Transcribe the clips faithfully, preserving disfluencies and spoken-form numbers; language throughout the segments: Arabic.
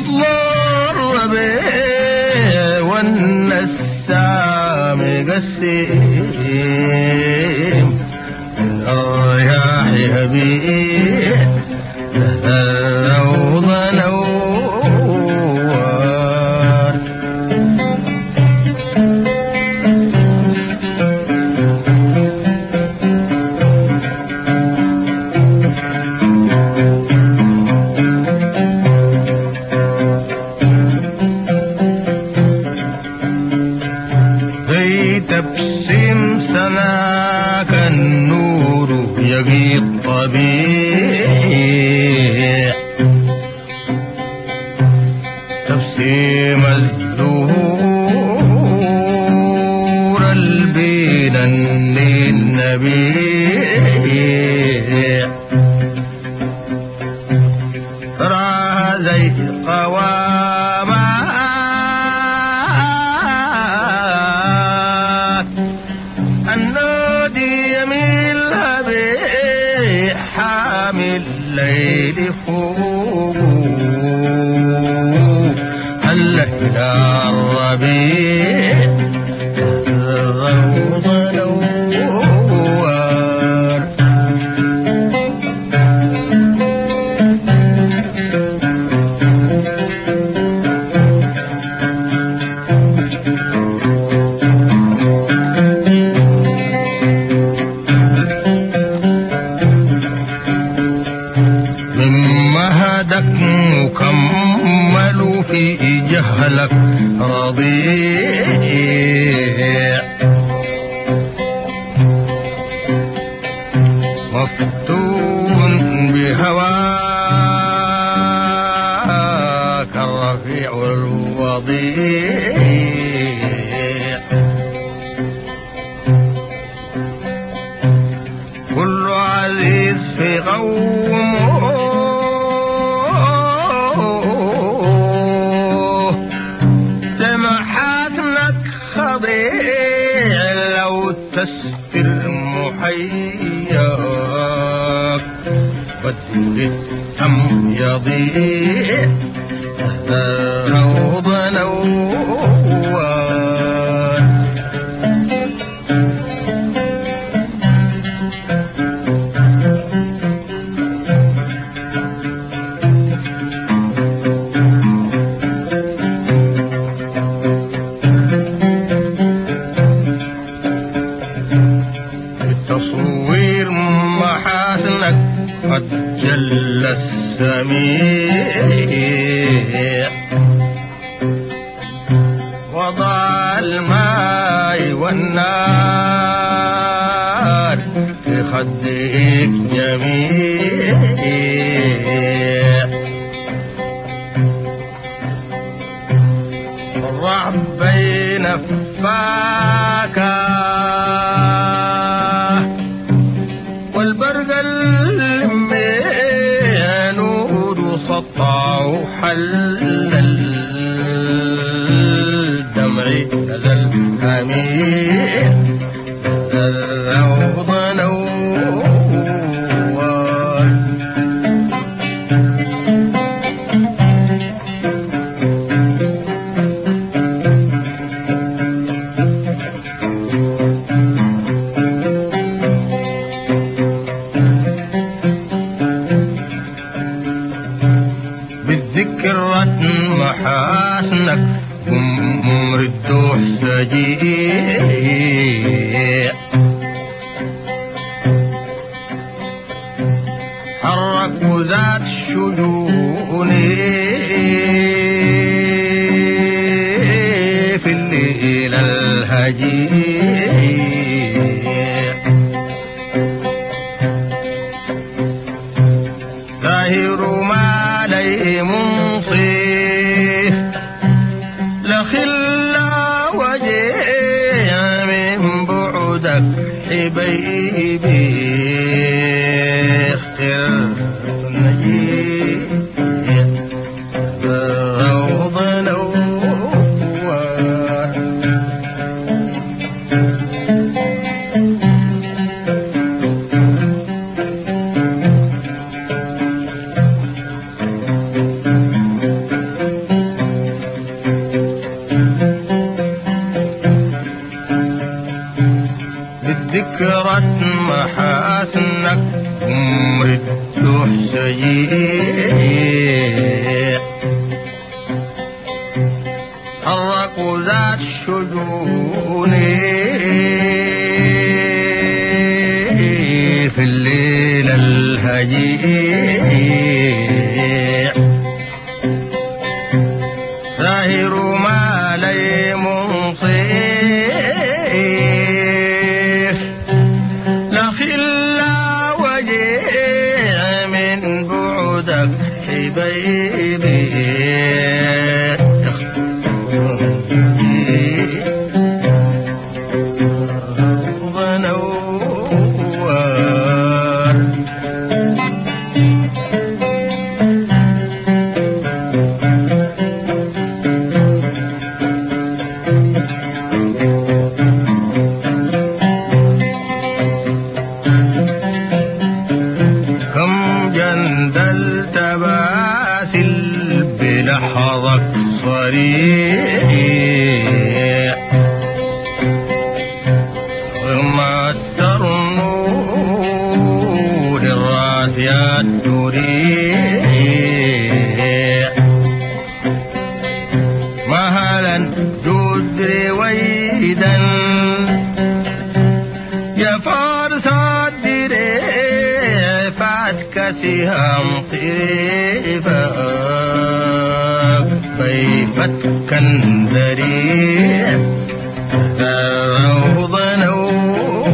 مطلع الربيع والنسام قسيم الرياح يبيع الروض نوار تبسم سناك النور يقي الطبيع تبسيم الزهور البينا للنبيع ترى زي قواما النادي يميلها بحامل الليل فوق هلا إلى الربيع الروض نوار مهدك مكمل في جهلك رضيع مفتون بهواك الرفيع الوضيع كل عزيز في قومه لو تستر محياك بدل الهم يضيع روض نوار تصوير محاسنك قد جل السميع وضع الماء والنار في خدك جميع الرعب بين فاكا والبرق اللمي نور سطع وحل الدمع كذا الحمير الروض نوار بالذكرة محاسنك عمر الدوح سجيع حرك ذات الشجون في الليل الهجيع ظاهر ما لي منصف لخلا وجه من بعدك حبيبي اختر النجيب الروض نوار صارت محاسنك عمر التحسيء حرقوا ذات الشجون في الليل الهجيع ساهر ما لي منصيف لخلا وجيع من بعدك حبيبي بلحظك صريح وما الترنول الراسيات تريح مهلا جدر ويدا يا فارس الدريع فاتك سهام طريفا طيبت كندريع الروض نوار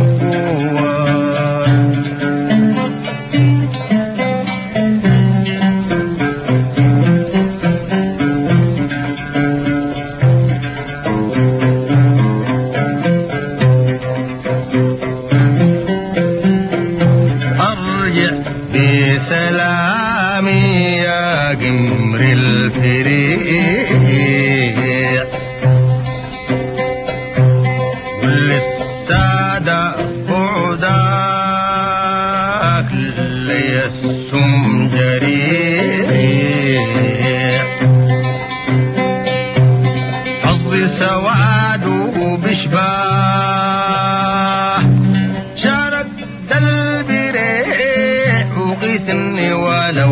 أرجع بسلامي يا قمر الفريق وللسادة بعداك ليسم جريح حظي سواد وبشباه شارك قلبي ريح وغيثني ولو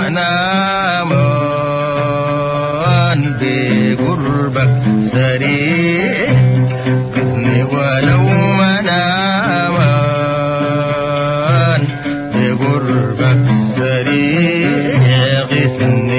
منامان بقربك سريح غيثني ولو منامان بقربك سريح غيثني